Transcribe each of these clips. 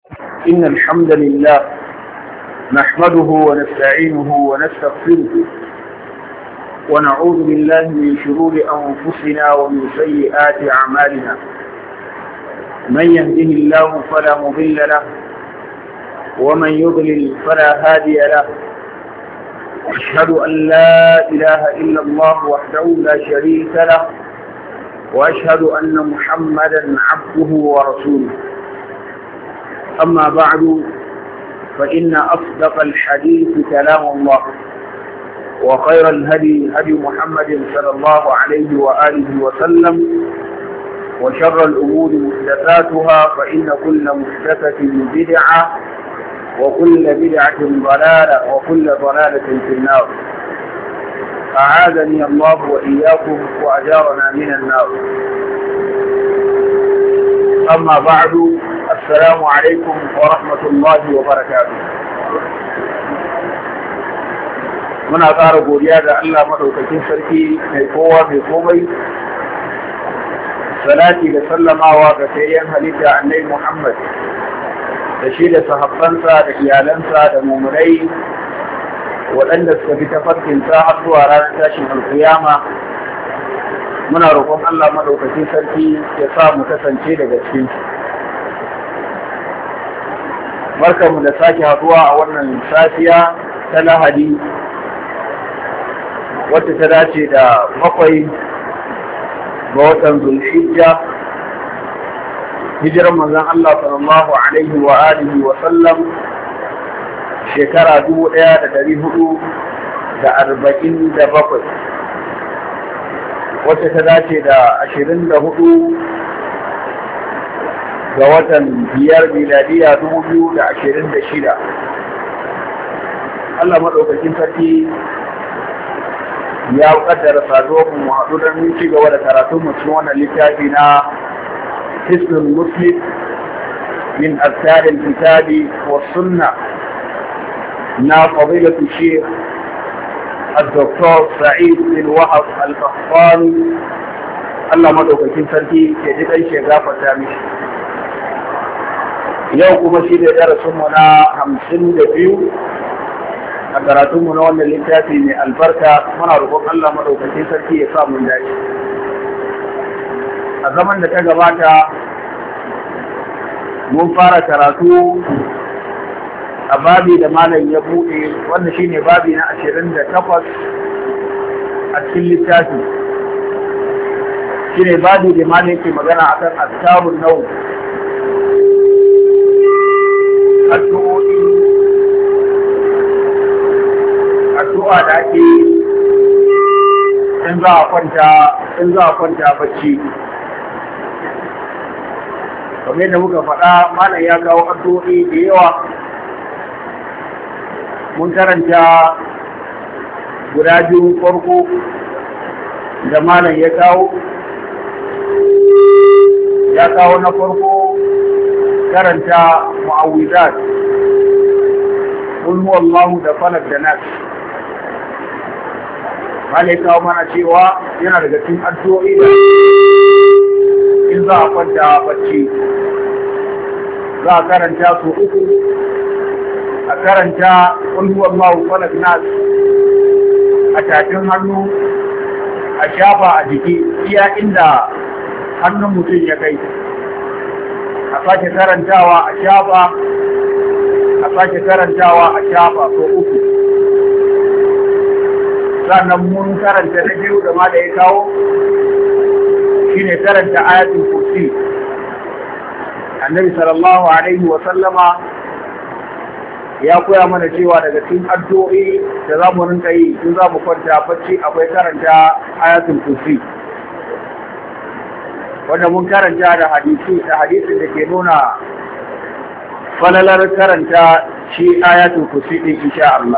إن الحمد لله نحمده ونستعينه ونستغفره ونعوذ بالله من شرور أنفسنا ومن سيئات أعمالنا. من يهده الله فلا مضل له ومن يضلل فلا هادي له. أشهد أن لا إله إلا الله وحده لا شريك له وأشهد أن محمدا عبده ورسوله. أما بعد فإن أصدق الحديث كلام الله وخير الهدي هدي محمد صلى الله عليه وآله وسلم وشر الأمور محدثاتها فإن كل محدثة بدعة وكل بدعة ضلالة وكل ضلالة في النار. أعاذني الله وإياكم وأجارنا من النار. أما بعد السلام عليكم ورحمة الله وبركاته. muna ƙara godiya ga Allah madaukakin sarki mai kowa mai komai, salati da sallamawa ga sayyan halitta annabi Muhammad da shi da sahabbansa da iyalansa da mu'minai waɗanda suka fi tafarkinsa har zuwa ranar tashin alƙiyama. Muna roƙon Allah madaukakin sarki ya sa mu kasance daga cikin su. Barkanmu da sake haɗuwa a wannan safiya ta Lahadi wacce ta dace da 7 ga watan Zulhijja, hijiran manzon Allah sallallahu alaihi wa alihi wa sallam shekara 1447 wacce ta dace da 24 ga watan 5 miladiya 2026. Allah maɗaukakin sarki ya kaddara saduwar mu haɗu don ci gaba da karatun mu cikin wannan littafi na Hisnul Muslim min azkar al-kitabi wa sunna na fadilatu Sheikh الدكتور سعيد بن وهب القحطاني. Allah madaukakin sarki ke ji dan shi gafarta mishi. Yau kuma shi da darasinmu na 52 a karatunmu na wannan littafi mai albarka. Muna roƙon Allah madaukakin sarki ya sa mun dace. A zaman da ta gabata mun fara karatu a babi da malam ya buɗe, wanda shine babi na 28 a cikin littafi. Shine babi da malam yake magana akan azkarun nawm, addu'a da ake in za a kwanta bacci. Kamar yadda muka faɗa, malam ya kawo addu'o'i da yawa. Mun karanta guda biyu farko da malam ya kawo na farko karanta mu'awwizat, qul huwallahu da falaq da nas. Malai kawo mana cewa yana daga cikin addu'o'i da in za a kwanta bacci za a karanta su uku. A karanta qul huwallahu falaq nas a tafin hannu, a shafa a jiki iya inda hannun mutum ya kai. A sake karantawa a shafa, a sake karantawa a shafa so uku. Sannan mun karanta na biyu da ma da ya kawo shine karanta ayatul kursi. Annabi sallallahu alaihi wa sallama ya koya mana cewa daga cikin addu'o'i da za mu rinka yi in za mu kwanta bacci akwai karanta ayatul kursi, wanda mun karanta da hadisin da ke nuna falalar karanta shi ayatul kursi din insha Allah.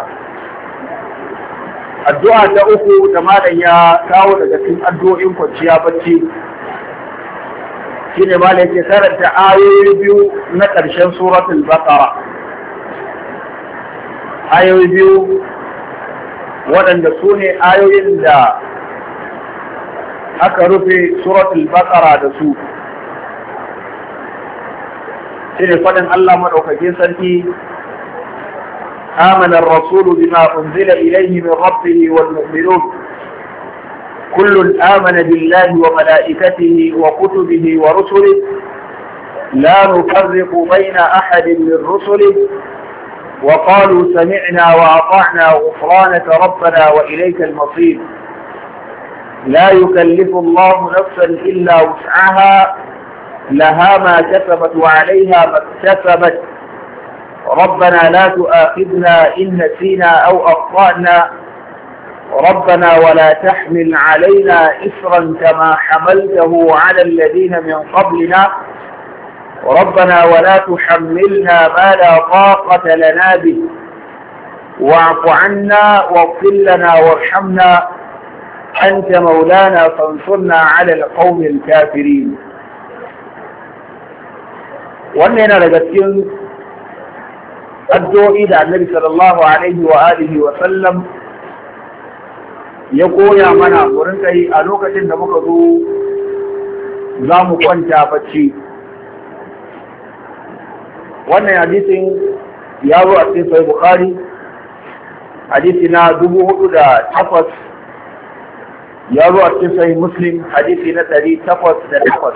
Addu'a ta uku da malam ya kawo daga cikin addu'o'in kwanciya bacci shine malam yake karanta ayoyi 2 na ƙarshen suratul Baqara. Ayoyi 2 waɗanda su ne ayoyin da aka rufe suratul Baqara da su. shine faɗin Allah madaukakin sarki آمن الرسول بما أنزل إليه من ربه والمؤمنون كل آمن بالله وملائكته وكتبه ورسله لا نفرق بين أحد من رسله وقالوا سمعنا وأطعنا غفرانك ربنا وإليك المصير لا يكلف الله نفسا إلا وسعها لها ما كسبت وعليها ما اكتسبت ربنا لا تؤاخذنا إن نسينا أو أخطأنا ربنا ولا تحمل علينا إصرا كما حملته على الذين من قبلنا ربنا ولا تحملنا ما لا طاقة لنا به واعف عنا واغفر لنا وارحمنا أنت مولانا فانصرنا على القوم الكافرين. وأننا لقد addu'o'i da Annabi sallallahu alaihi wa alihi wa sallam ya koya mana wurin kai a lokacin da muka zo za mu kwanta bacci. Wannan hadisin ya zo a cikin Sahih Bukhari hadisi na 4008, ya zo a cikin Sahih Muslim hadisi na 808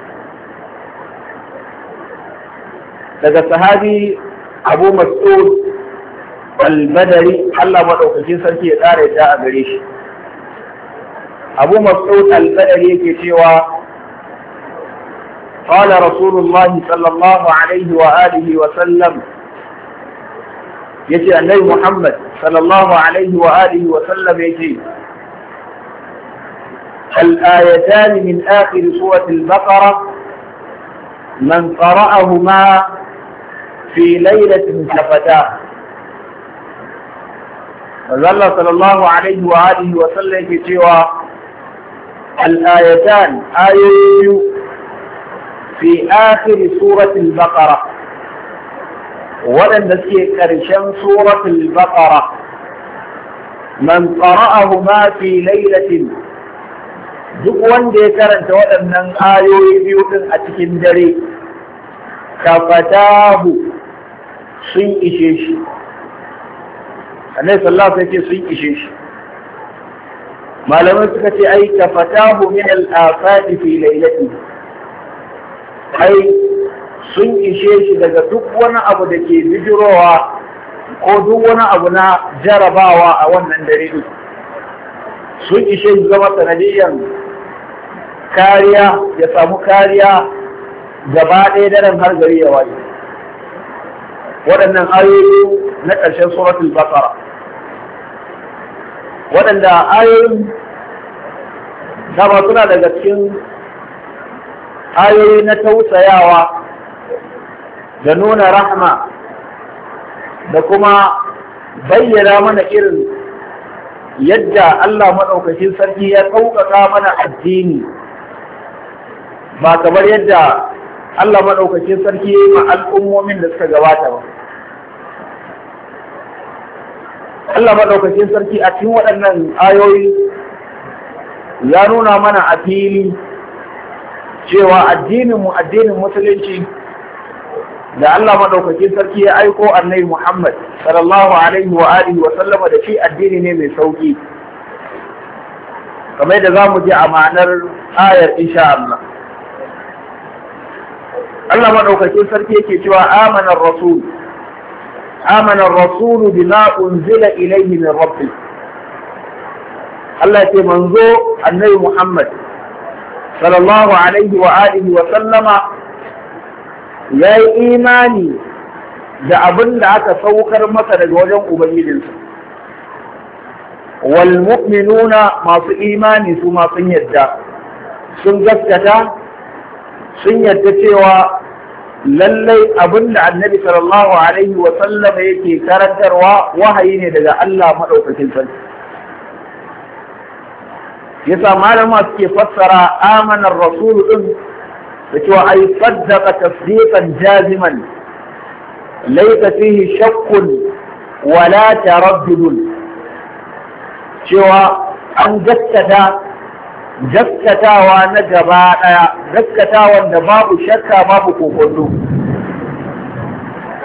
daga sahabi Abu Mas'ud al-Badri Allah madaukakin sarki ya tsara ya a gare shi. Abu Mas'ud al-Badri yake cewa qala Rasulullahi sallallahu alaihi wa alihi wa sallam, yace Annabi Muhammad sallallahu alaihi wa alihi wa sallam yace al-ayatan min akhir surati al-Baqarah man qara'ahuma في ليلة كفتاه. الله صلى الله عليه وآله وسلم في سوى الآيتان آية في آخر سورة البقرة ولن نسي كرشان سورة البقرة من قرأهما في ليلة duk wanda ya karanta waɗannan ayoyi biyu din a cikin dare kafatahu sun ishe shi. Annabi sallallahu alaihi wasallam sun ishe shi. Malamai suka ce ai kafatahu min al-afati fi laylati, ai sun ishe shi daga duk wani abu da ke bijirowa ko duk wani abu na jarabawa a wannan dare din. Sun ishe shi zama sanadiyan kariya, ya samu kariya gaba ɗaya daren har gari ya waye. Waɗannan ayoyi na ƙarshen suratul Baqara, waɗanda ayoyin dama suna daga cikin ayoyi na tausayawa da nuna rahma da kuma bayyana mana irin yadda Allah maɗaukakin sarki ya ɗaukaka mana addini, ba kamar yadda Allah maɗaukakin sarki ma al'ummomin da suka gabata ba. Allah maɗaukakin sarki a cikin waɗannan ayoyi ya nuna mana a fili cewa addinin musulunci da Allah maɗaukakin sarki ya aiko Annabi Muhammad sallallahu alaihi wa alihi wa sallama da shi addini ne mai sauki, kamar da za mu ji a ma'anar ayar insha Allah. Allah maɗaukakin sarki yake cewa amanar rasulu bima unzila ilayhi min rabbi. Allah ce manzo Annabi Muhammad sallallahu alaihi wa alihi wa sallama yayi imani da abin da aka saukar masa daga wajen ubangijinsa. Wal mu'minuna masu imani su ma sun yadda, sun gaskata, sun yadda cewa lallai abin da Annabi sallallahu alaihi wa sallam yake karantarwa wahayi ne daga Allah madaukakin sarki. Yasa malama suke fassara amanar rasul din da cewa ai saddaqa tasdiqan jaziman laysa fihi shakkun wala taraddud, cewa an gaskatawa na gaba daya, gaskatawan da babu shakka babu kokonto.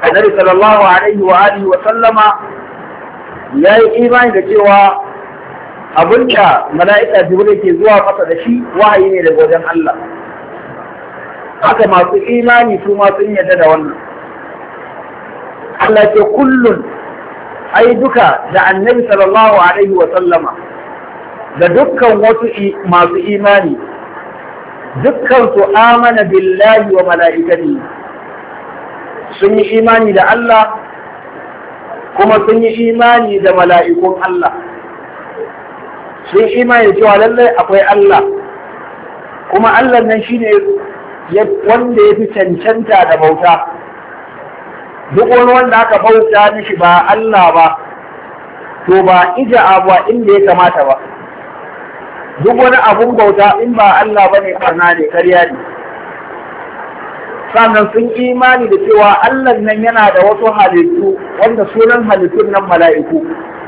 annabi sallallahu alaihi wa alihi wa sallama ya yi imani da cewa abinda mala'ika Jibril ke zuwa masa da shi wahayi ne daga wajen Allah. Haka masu imani su ma sun yarda da wannan. Allah ce kullun ai duka da annabi sallallahu alaihi wa sallama da dukkan wasu masu imani dukkan su amana billahi wa mala'ikatihi sun yi imani da Allah kuma sun yi imani da mala'ikun Allah. Sun imani da cewa lallai akwai Allah, kuma Allah nan shi ne wanda ya fi cancanta da bauta. Duk wani wanda aka bauta mishi ba Allah ba, to ba ija abu inda ya kamata ba. Duk wani abun bauta in ba Allah ba ne karna ne, karya ne. Sannan sun imani da cewa Allah nan yana da wasu halittu wanda sunan halittun nan mala'iku.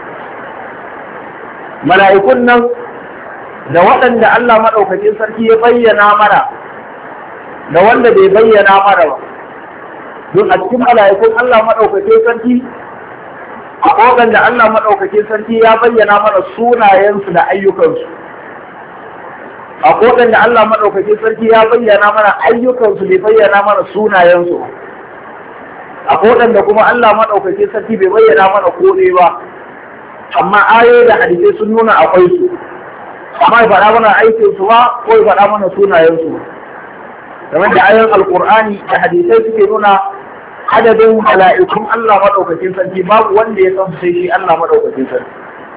Mala'ikun nan da waɗanda Allah maɗaukakin sarki ya bayyana mana da wanda bai bayyana mana ba. Don a cikin mala'ikun Allah maɗaukakin sarki, a waɗanda Allah maɗaukakin sarki ya bayyana mana sunayensu da ayyukansu. A kodan da Allah maɗaukakin sarki ya bayyana mana ayyukansu bai bayyana mana sunayensu. A kodan da kuma Allah maɗaukakin sarki bai bayyana mana kome ba, amma ayoyi da hadisai sun nuna akwai su. Amma ya faɗa mana aikinsu ba ko ya faɗa mana sunayensu ba. Kamar da ayoyin Alƙur'ani da hadisai suke nuna adadin mala'ikun Allah maɗaukakin sarki babu wanda ya san su sai shi Allah maɗaukakin sarki.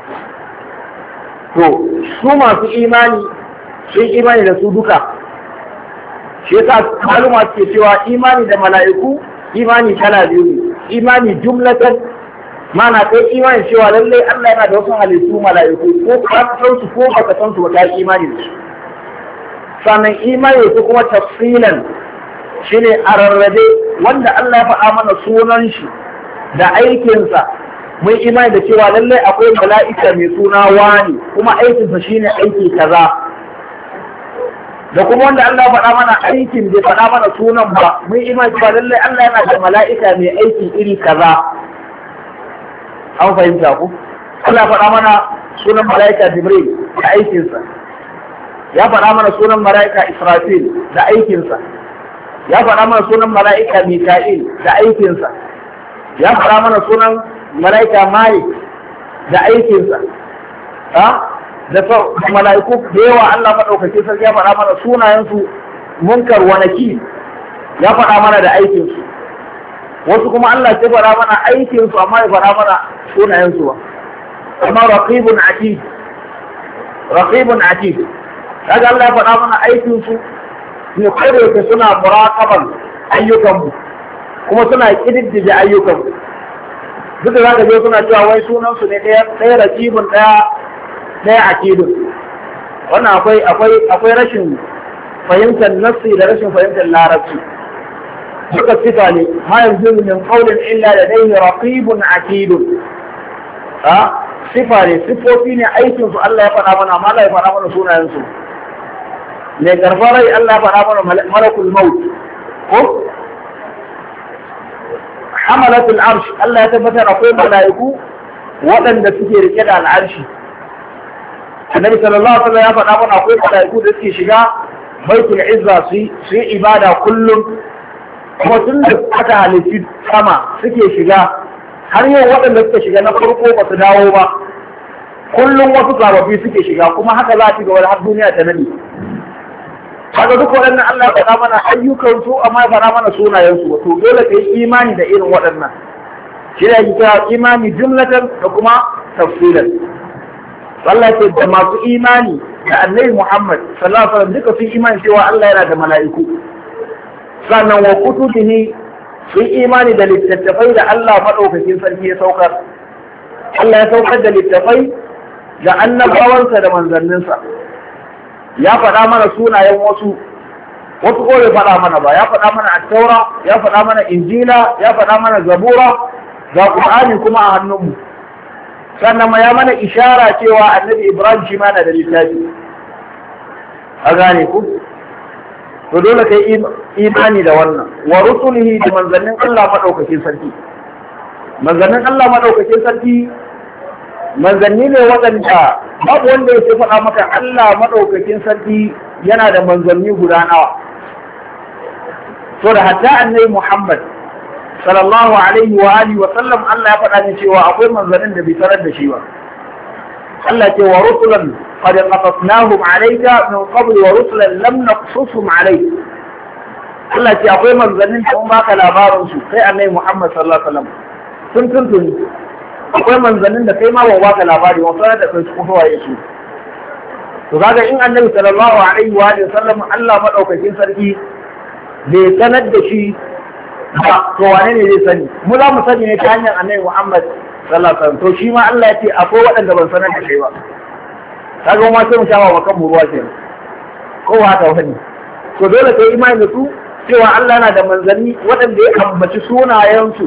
To, su masu imani sun imani da su duka. Shi yasa maluma suke cewa imani da mala'iku imani kala biyu ne. Imani jumlatan, mana kai imani cewa lallai Allah yana da wasu halittu mala'iku, ko ka san su ko baka san su ba ka imani da su. Sannan imani su kuma tafsilan shine a rarrabe wanda Allah ya faɗa mana sunan shi da aikinsa. Mun imani da cewa lallai akwai mala'ika mai suna wani kuma aikinsa shine aiki kaza. Da kuma wanda Allah faɗa mana aikin bai faɗa mana sunan ba, mun imani cewa lallai Allah yana da mala'ika mai aiki iri kaza. An fahimta ku? Allah faɗa mana sunan mala'ika Jibril da aikinsa. Ya faɗa mana sunan mala'ika Israfil da aikinsa. Ya faɗa mana sunan mala'ika Mika'il da aikinsa. Ya faɗa mana sunan mala'ika Malik da aikinsa. Da mala'iku da yawa Allah maɗaukaki sarki ya faɗa mana sunayensu munkar wa nakir, ya faɗa mana da aikinsu. Wasu kuma Allah ya faɗa mana aikinsu amma ya faɗa mana sunayensu ba. Amma raqibun atid, kaga Allah ya faɗa mana aikinsu ne, kai da suna muraqaban ayyukanmu kuma suna kididdige ayyukanmu. Duk da zaka je suna cewa wai sunansu ne ɗaya raqibun ɗaya akidun. Wannan akwai rashin fahimtar nassi da rashin fahimtar larabci. Duka sifa ne, ma yanzu min qawlin illa ladayhi raqibun akidun. Sifa ne, sifofi ne, aikin su Allah ya faɗa mana, amma Allah ya faɗa mana sunayen su. Ne garbarai Allah ya faɗa mana malakul maut. Ko hamalatul arsh, Allah ya tabbatar akwai mala'iku waɗanda suke rike da al'arshi. Annabi sallallahu alaihi wasallam ya faɗa mana akwai malaiku da suke shiga baitul izza su yi ibada kullum, kuma tun da aka halitti sama suke shiga har yau waɗanda suka shiga na farko ba su dawo ba, kullum wasu sababbi suke shiga, kuma haka za ta ga har duniya ta nade. Kaga duk waɗannan Allah ya faɗa mana ayyukan su amma ya faɗa mana sunayen su, to dole ka yi imani da irin waɗannan. Shi ne ake kira imani jumlatan da kuma tafsilan. Allah ce da masu imani da Annabi Muhammad sallallahu alaihi wasallam duka sun imani cewa Allah yana da mala'iku. Sannan wa kutubihi sun imani da littattafai da Allah madaukakin sarki ya saukar. Allah ya saukar da littattafai ga annabawansa da manzanninsa. Ya faɗa mana sunayen wasu ko bai faɗa mana ba. Ya faɗa mana At-Taura, ya faɗa mana Injila, ya faɗa mana Zabura, ga Qur'ani kuma a hannunmu. Sannan ma ya mana ishara cewa Annabi Ibrahim shi ma na da littafi. A gane ku? to dole kai imani da wannan wa rusulihi da manzannin Allah madaukakin sarki. Manzannin Allah madaukakin sarki manzanni ne waɗanda babu wanda yake faɗa maka Allah madaukakin sarki yana da manzanni guda nawa. To da hatta annabi Muhammad sallallahu alaihi wa alihi wa sallam Allah ya faɗa ne cewa akwai manzannin da bai tarar da shi ba. Allah ce wa rusulan qad qasasnahum alayka min qabl wa rusulan lam naqsusum alayk. Allah ce akwai manzannin da mun baka labarin su kai annabi Muhammad sallallahu alaihi wa sallam tuntuni akwai manzannin da kai ma ba baka labari wa sanar da kai su kuma waye su. To kaga in annabi sallallahu alaihi wa sallam Allah madaukakin sarki bai sanar da shi ba, to wane ne zai sani? Mu za mu sani ne ta hanyar annabi Muhammad sallallahu alaihi wasallam. To shi ma Allah ya ce akwai waɗanda ban sanar da kai ba. Kaga ma sai mu shawa wa kanmu ruwa kenan. Ko haka wani. To dole kai imani da su cewa Allah yana da manzanni waɗanda ya ambaci sunayensu.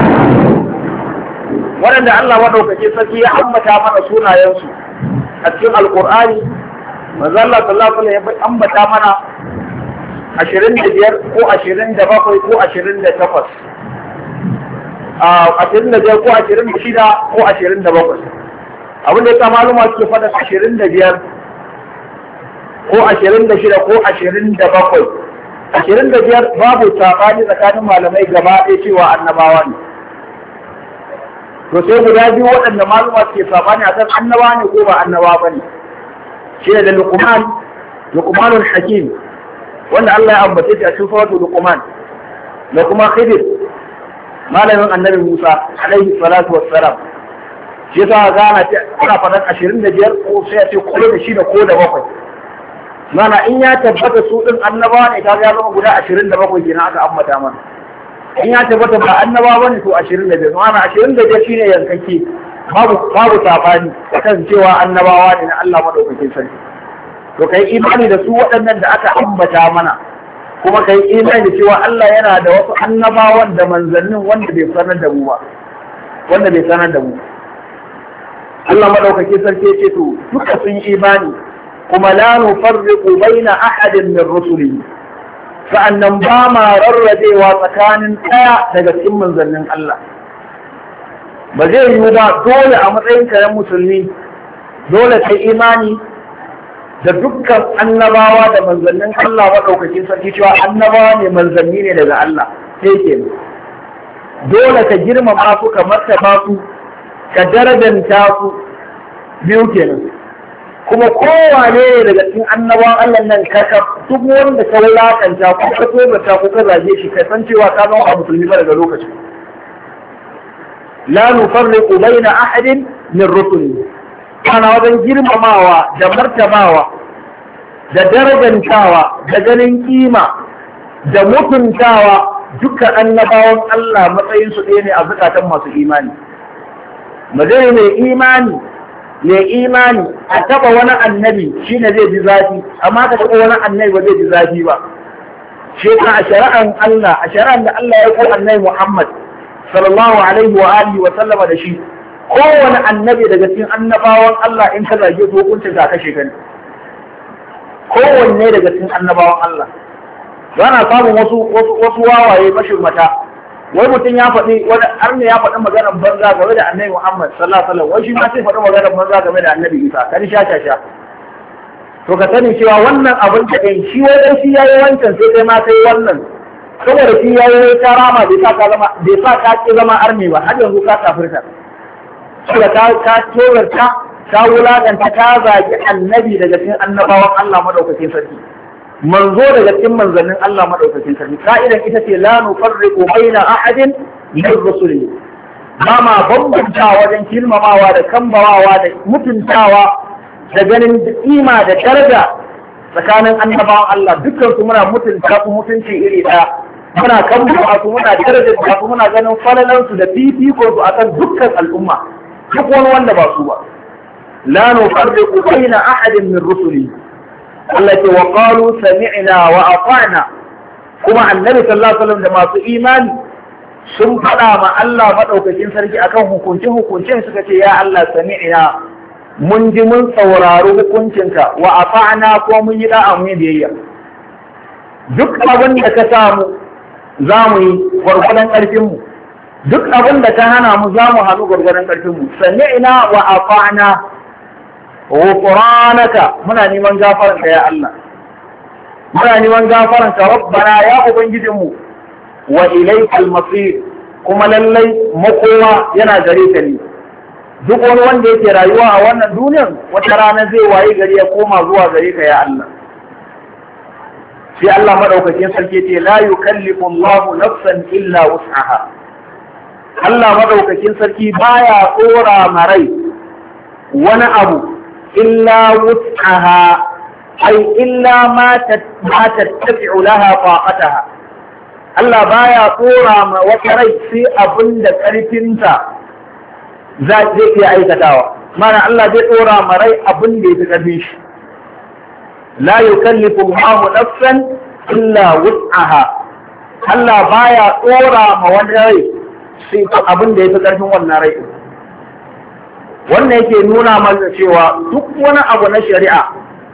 Waɗanda Allah madaukake sarki ya ambata mana sunayensu a cikin Alƙur'ani. Manzo Allah sallallahu alaihi wasallam ya ambata mana 25 ko 27 ko 28 25 ko 26 ko 27 abin da ya kama maluma suke fada 25 ko 26 ko 27 25 babu sabani tsakanin malamai gaba ɗaya cewa annabawa ne. To sai guda biyu waɗanda maluma suke sabani akan annabawa ne ko ba annabawa bane shi ne da Luqmanul Hakim wanda Allah ya ambace shi a cikin suratul Luqman da kuma Khidir malamin annabi Musa alaihi salatu wassalam. Shi yasa gana ce ana faɗan 25 ko sai a ce ko da shi da ko da bakwai. Mana in ya tabbata su din annabawa ne kaga ya zama guda 27 kenan aka ambata mana. In ya tabbata ba annabawa bane to 25. Mana 25 shine yankake babu sabani akan cewa annabawa ne na Allah madaukakin sarki. To kai imani da su waɗannan da aka ambata mana kuma kai imani da cewa Allah yana da wasu annabawan da manzannin wanda bai sanar da mu ba Allah madaukake sarki ya ce to duka sun imani kuma la nufarriqu baina ahadin min rusulihi sa'annan ba ma rarrabewa tsakanin ɗaya daga cikin manzannin Allah. Ba zai yiwu ba dole a matsayin ka na musulmi dole kai imani da dukkan annabawa da manzannin Allah maɗaukakin sarki cewa annabawa ne manzanni ne daga Allah sai ke dole ka girmama su ka martaba su ka darajanta su biyu kenan kuma kowane ne daga cikin annabawan Allah nan kaka duk wanda ka wulakanta ko ka tsorata ko ka zage shi ka san cewa ka zama a musulmi ba daga lokacin la nufarriqu baina ahadin min rusuli ana wajen girmamawa da martabawa da darajantawa da ganin kima da mutuntawa dukkan annabawan Allah matsayinsu ɗaya ne a zukatan masu imani. Mazai mai imani a taɓa wani annabi shi ne zai ji zafi, amma ka taɓa wani annabi ba zai ji zafi ba. Shi ka a shari'an Allah, a shari'an da Allah ya ko annabi Muhammad sallallahu alaihi wa alihi wa sallama da shi, kowane annabi daga cikin annabawan Allah in ka zage su hukuncin ka kashe ka ne. Kowanne daga cikin annabawan Allah. Zana samun wasu wawaye mashirmata. Wai mutum ya faɗi wani arne ya faɗi maganar banza game da annabi Muhammad sallallahu alaihi wasallam. Wai shi ma sai faɗi maganar banza game da annabi Isa. Kan sha. To ka sani cewa wannan abin da ɗin shi wai dan shi yayi wancan sai kai ma kai wannan. Saboda shi yayi karama bai sa ka ki zama arne ba har yanzu ka kafirta. Saboda ka tsorata ta wulaƙanta ta zagi annabi daga cikin annabawan Allah madaukakin sarki manzo daga cikin manzannin Allah madaukakin sarki ka'idan ita ce la nufarriqu baina ahadin min rusuli ba ma bambanta wajen kilmamawa da kambawawa da mutuntawa da ganin kima da daraja tsakanin annabawan Allah dukkan su muna mutunta su mutunci iri ɗaya muna kambawa su muna daraja su muna ganin falalansu da fifiko su akan dukkan al'umma duk wani wanda ba su ba لا نفرق بين أحد من رسله التي وقالوا سمعنا وأطعنا كما النبي صلى الله عليه وسلم لما في إيمان sun faɗa ma Allah maɗaukakin sarki akan hukuncin suka ce ya Allah sami'na mun ji mun saurari hukuncinka wa ata'na ko mun yi da'a mun biyayya duk abin da ka samu za mu yi gwargwadon ƙarfinmu, duk abin da ka hana mu za mu hannu gwargwadon ƙarfinmu. Sami'na wa ata'na ghufranaka, muna neman gafaranka ya Allah, muna neman gafaranka rabbana ya ubangijinmu, wa ilaikal masir, kuma lallai makoma yana gare ka ne. Duk wani wanda yake rayuwa a wannan duniyar wata rana zai waye gari ya koma zuwa gare ka ya Allah. Sai Allah madaukakin sarki ce la yukallifu Allahu nafsan illa wus'aha. Allah madaukakin sarki baya tsora marai wani abu illa wus'aha, ai illa ma tattabi'u laha taqataha. Allah baya tsora ma wata rai sai abinda karfinta zai iya aikatawa. Mana Allah zai tsora ma rai abin da ya fi karfin shi. La yukallifu Allahu nafsan illa wus'aha. Allah baya tsora ma wani rai sai abin da ya fi karfin wannan rai. Wannan yake nuna mana cewa duk wani abu na shari'a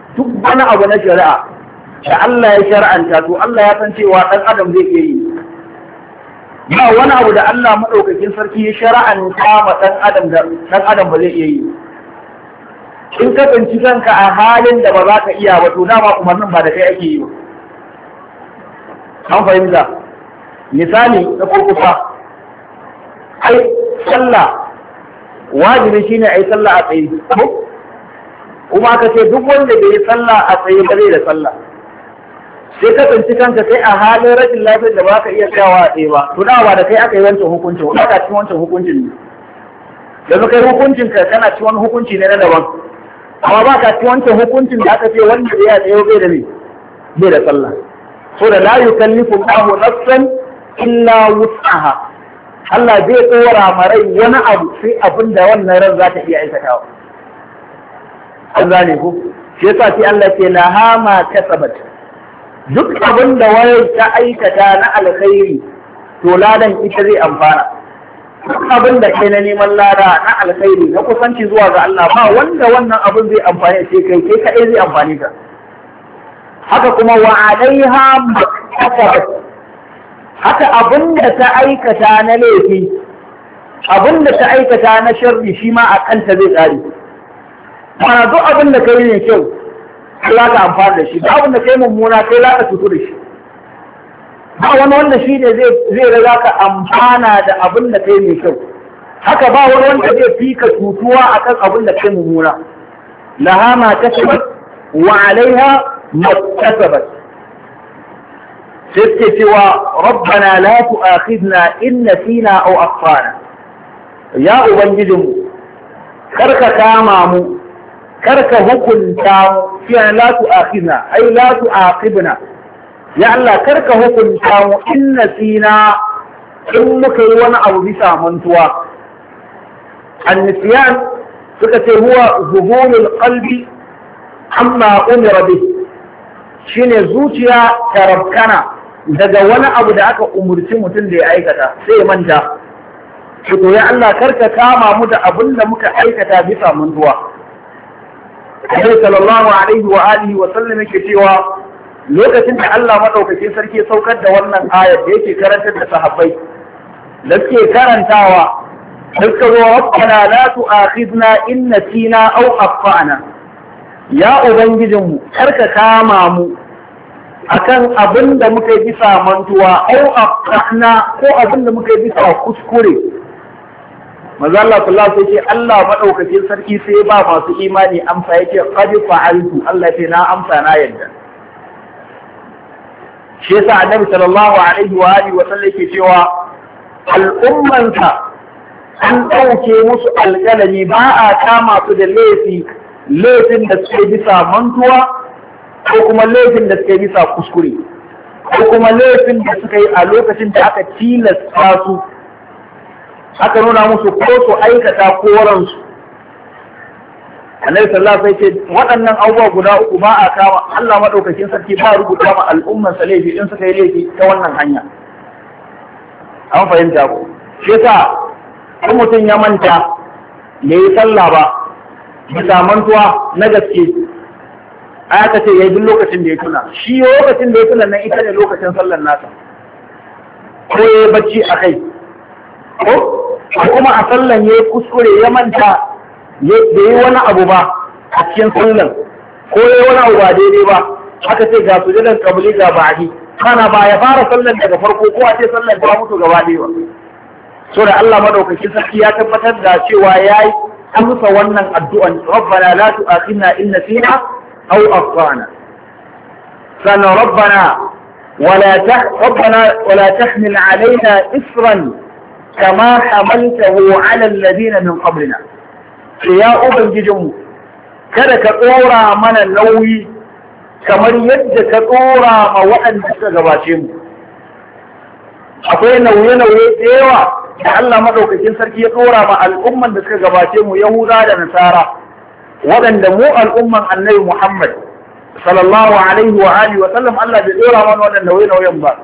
da Allah ya shar'anta, to Allah ya san cewa ɗan adam zai iya yi. Ba wani abu da Allah maɗaukakin sarki ya shar'anta ma ɗan adam ba zai iya yi. In ka tsinci kanka a halin da ba za ka iya ba, to dama umarnin ba da kai ake yi ba. An fahimta? Misali na kurkusa, ai sallah wajibi shine ai sallah a tsaye. Kuma aka ce duk wanda bai yi sallah a tsaye ba zai da sallah. Sai ka tsinci kanka sai a halin rashin lafiyar da ba ka iya tsayawa a tsaye ba, to da ba da kai aka yi wancan hukuncin, ba ka ci wancan hukuncin ne. Yanzu kai hukuncin ka kana ci wani hukunci ne na daban, amma ba ka ci wancan hukuncin da aka ce wanda ya tsaye bai da me, bai da sallah. So da la yukallifu Allahu nafsan illa wus'aha. Allah zai tsora ma rai wani abu sai abin da wannan ran za ta iya aikatawa. An gane ku? Shi yasa sai Allah ce laha ma kasabat. Duk abin da wayar ta aikata na alkhairi, to ladan ita zai amfana. Duk abin da kai na neman lada na alkhairi na kusanci zuwa ga Allah, ba wanda wannan abin zai amfani sai kai kaɗai zai amfani ka. Haka kuma wa alaiha makasabat. Haka abin da ta aikata na laifi, abin da ta aikata na sharri shi ma a kanta zai tsari. Mana duk abin da kai ne kyau, kai za ka amfana da shi, duk abin da kai mummuna kai za ka tutu da shi. Ba wani wanda shi ne zai riga ka amfana da abin da kai mai kyau. Haka ba wani wanda zai fi ka tutuwa akan abin da kai mummuna. Laha ma kasabat wa alaiha maktasabat. Sai suke cewa rabbana la tu'akhidna in nasina aw akhtana. Ya ubangijinmu, karka kama mu, karka hukunta mu, fiye la tu'akhidna ai la tu'aqibna. Ya Allah, karka hukunta mu in nasina, in muka yi wani abu bisa mantuwa. An-nisyan suka ce huwa zuhurul qalbi amma umira bih, shine zuciya ta rabkana daga wani abu da aka umurci mutum da ya aikata sai ya manta. To ya Allah, karka kama mu da abin da muka aikata bisa mantuwa. Annabi sallallahu alaihi wa alihi wa sallam yake cewa lokacin da Allah madaukakin sarki saukar da wannan ayar da yake karantar da sahabbai, da suke karantawa, suka zo rabbana la tu'akhidna in nasina aw akhtana. Ya ubangijinmu, karka kama mu akan abin da muka yi bisa mantuwa aw akhtana, ko abin da muka yi bisa kuskure. Manzo Allah sallallahu alaihi wasallam Allah madaukakin sarki sai ba masu imani amsa yake qad fa'altu, Allah ce na amsa na yadda. Shi yasa Annabi sallallahu alaihi wa alihi wa sallam yake cewa al'ummansa an dauke musu alƙalami, ba a kama su da laifin da suke bisa mantuwa, ko kuma laifin da suke bisa kuskure, ko kuma laifin da suka yi a lokacin da aka tilasta su, aka nuna musu ko su aikata ko ransu. Annabi sallallahu alaihi wasallam ce waɗannan abubuwa guda uku ba a kama, Allah madaukakin sarki ba rubuta ma al'umman sa laifi in suka yi laifi ta wannan hanya. An fahimta ko? Shi yasa in mutum ya manta ya yi sallah ba bisa mantuwa na gaske, aka ce yayi duk lokacin da ya tuna, shi lokacin da ya tuna nan ita ne lokacin sallar nasa, ko ya bacci a kai, ko kuma a sallan ya kuskure ya manta da yi wani abu ba a cikin sallan, ko ya wani abu ba daidai ba, aka ce ga sujudan qabli ga ba'di, kana ba ya fara sallan daga farko ko a ce sallan ta mutu gaba ɗaya ba. So da Allah madaukakin sarki ya tabbatar da cewa yayi amsa wannan addu'an, rabbana la tu'akhidna in nasina aw akhtana. Sana rabbana ولا تحمل علينا إصرا كما حملته على الذين من قبلنا. يا أبنجيجم kada ka tsora mana nauyi kamar yadda ka tsora ma waɗanda suka gabace mu. Akwai nauye-nauye da yawa da Allah madaukakin sarki ya tsora ma al'umman da suka gabace mu, Yahuda da Nasara, waɗanda mu al'umman Annabi Muhammad sallallahu alaihi wa alihi wa sallam Allah bai tsora mana wannan nauye-nauyen ba.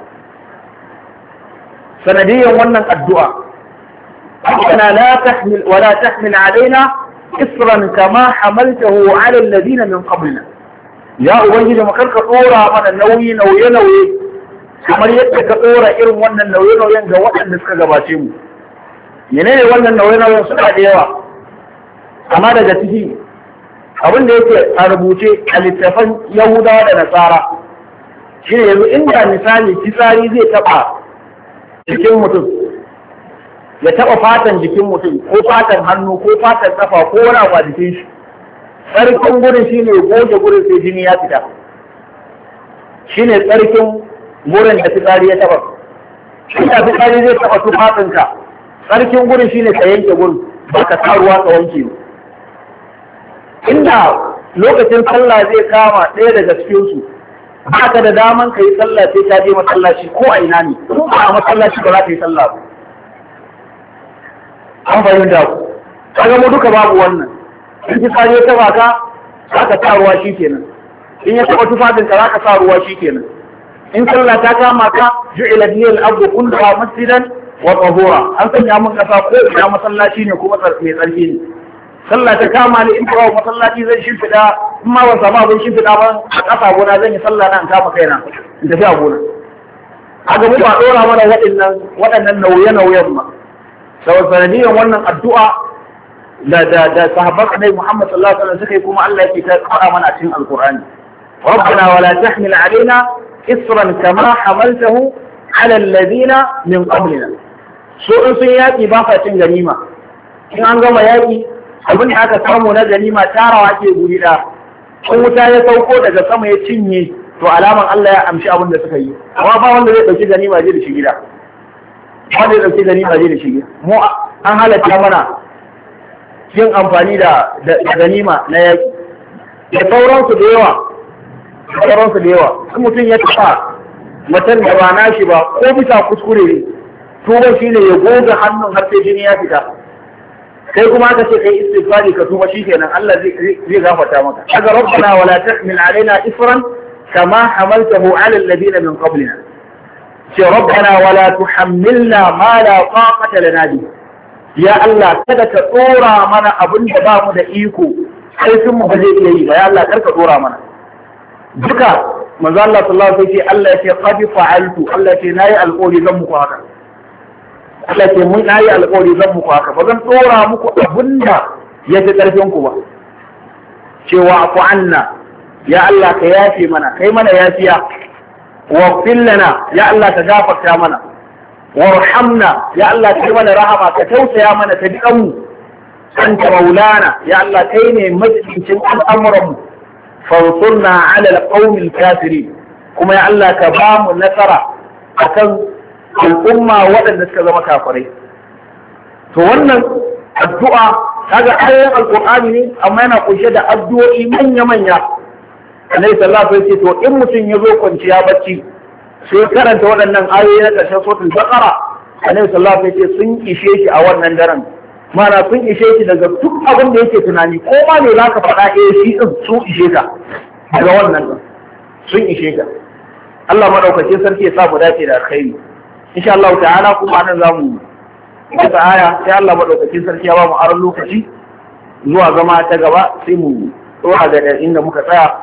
Sanadiyan wannan addu'a, ربنا ولا تحمل علينا إصرا كما حملته على الذين من قبلنا. يا ubangiji mu karka tsora mana nauyi kamar yadda ka tsora irin wannan nauye-nauyen ga waɗanda suka gabace mu. Menene wannan nauye-nauyen? Suna da yawa, amma daga ciki abin da yake a rubuce a littafan Yahudawa da Nasara shine yanzu inda misali fitsari zai taɓa jikin mutum, ya taɓa fatan jikin mutum ko fatan hannu ko fatan kafa ko wani abu a jikin shi, tsarkin gurin shine goge gurin sai jini ya fita, shine tsarkin gurin da fitsari ya taɓa. Inda fitsari zai taɓa tufafinka, tsarkin gurin shine ka yanke gurin, ba ka sa ruwa ka wanke ba. Inda lokacin sallah zai kama ɗaya daga cikinsu, ba ka da daman ka yi sallah sai ka je masallaci ko a ina ne, ko a masallaci ba za ka yi sallah ba. An fahimta ku, kaga mu duka babu wannan. In fitsari ya taɓa ka, za ka sa ruwa shi kenan. In ya taɓa tufafinka za ka sa ruwa shi kenan. In sallah ta kama ka, ju'ila liyal ardu kulluha masjidan wa tahura. An sanya mun kasa ko ina masallaci ne kuma mai tsarki ne. Sallah ta kama ni in kawo masallaci zan shimfiɗa, in ma ban samu abin shimfiɗa ba a ƙasa gona zan yi sallah na in kama kaina in tafi a gona. Haka mu ba ɗora mana waɗannan nauye-nauyen ma. Sau sanadiyan wannan addu'a da sahabban Annabi Muhammad sallallahu alaihi wasallam suka yi kuma Allah yake ta faɗa mana a cikin Alƙur'ani. Rabbana wala tahmil alaina isran kama hamaltahu ala alladhina min qablina. So in sun yaƙi ba sa cin ganima. In an gama yaƙi abin da aka samu na ganima tarawa ke guri ɗaya. In wuta ya sauko daga sama ya cinye, to alaman Allah ya amshi abin da suka yi. Amma ba wanda zai ɗauki ganima je da shi gida. Wanda ya ɗauki ganima je da shi gida. Mu an halatta mana yin amfani da ganima na yaƙi. Da sauransu da yawa. In mutum ya taɓa mutum da ba nashi ba ko bisa kuskure ne, tuba shi ne ya goga hannun har sai jini ya fita. Kai kuma aka ce kai istighfari ka tuba shikenan Allah zai gafarta maka. Kaga rabbana wala tahmil alaina isran kama hamaltahu ala alladhina min qablina. Ce rabbana wala tuhammilna ma la taqata lana bi. Ya Allah kada ka tsora mana abin da ba mu da iko, sai sun mu ba zai iya yi ba. Ya Allah karka tsora mana. Duka manzo Allah sallallahu alaihi wasallam Allah ya ce qad fa'altu, Allah ya ce nayi alƙawari zan muku haka. Allah ce mun yi alƙawari zan muku haka, ba zan tsora muku abinda ya fi ƙarfin ku ba. Cewa ku anna, ya Allah ka yafe mana, kai mana yafiya. Wa lana, ya Allah ka gafarta mana. Warhamna, ya Allah kai mana rahama, ka tausaya mana, ka ji kanmu. Anta maulana, ya Allah kai ne majibincin al'amuranmu. Fansurna ala alqawmil kafirin. Kuma ya Allah ka ba mu nasara akan al'umma waɗanda suka zama kafirai. To wannan addu'a kaga ayoyin alqur'ani ne amma yana kunshe da addu'o'i manya-manya. Annabi sallallahu alaihi wasallam to in mutum ya zo kwanciya bacci sai karanta waɗannan ayoyi na ƙarshen suratul baqara, Annabi sallallahu alaihi wasallam sun ishe shi a wannan daren. Mana sun ishe shi daga duk abin da yake tunani, ko ma ne za ka faɗa shi din sun ishe ka daga wannan sun ishe ka. Allah madaukakin sarki ya sa mu dace da alkhairi. Insha Allah ta'ala kuma nan zamu wata aya sai Allah madaukakin sarki ya ba mu aron lokaci zuwa zama ta gaba sai mu tsora daga inda muka tsaya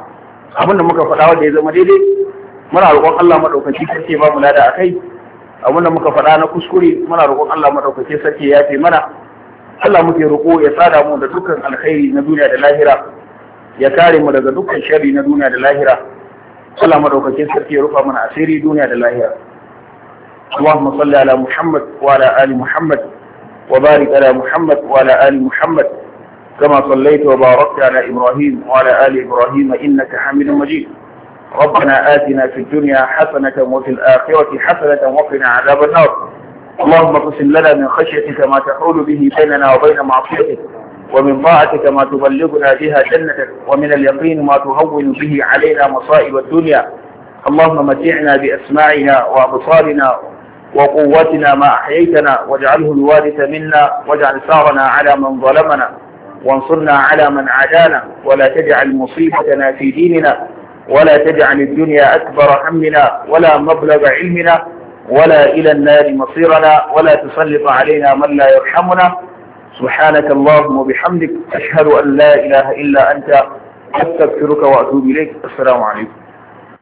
abin da muka faɗa wanda ya zama daidai muna roƙon Allah madaukaki sarki ba mu lada akai, abin da muka faɗa na kuskure muna roƙon Allah madaukaki sarki ya fi mana. Allah muke roƙo ya sada mu da dukkan alkhairi na duniya da lahira, ya kare mu daga dukkan sharri na duniya da lahira. Allah madaukakin sarki ya rufa mana asiri duniya da lahira. Allahumma salli ala Muhammad wa ala ali Muhammad wa barik ala Muhammad wa ala ali Muhammad kama sallaita wa barakta ala Ibrahim wa ala ali Ibrahim innaka Hamidum Majid. ربنا آتنا في الدنيا حسنة وفي الآخرة حسنة وقنا عذاب النار. اللهم اقسم لنا من خشيتك ما تحول به بيننا وبين معصيتك، ومن طاعتك ما تبلغنا بها جنتك، ومن اليقين ما تهون به علينا مصائب الدنيا. اللهم متعنا بأسماعنا وأبصارنا وقوتنا ما أحييتنا، واجعله الوارث منا، واجعل ثارنا على من ظلمنا، وانصرنا على من عادانا، ولا تجعل مصيبتنا في ديننا، ولا تجعل الدنيا أكبر همنا ولا مبلغ علمنا ولا إلى النار مصيرنا، ولا تسلط علينا من لا يرحمنا. سبحانك اللهم وبحمدك أشهد أن لا إله إلا أنت أستغفرك وأتوب إليك. السلام عليكم.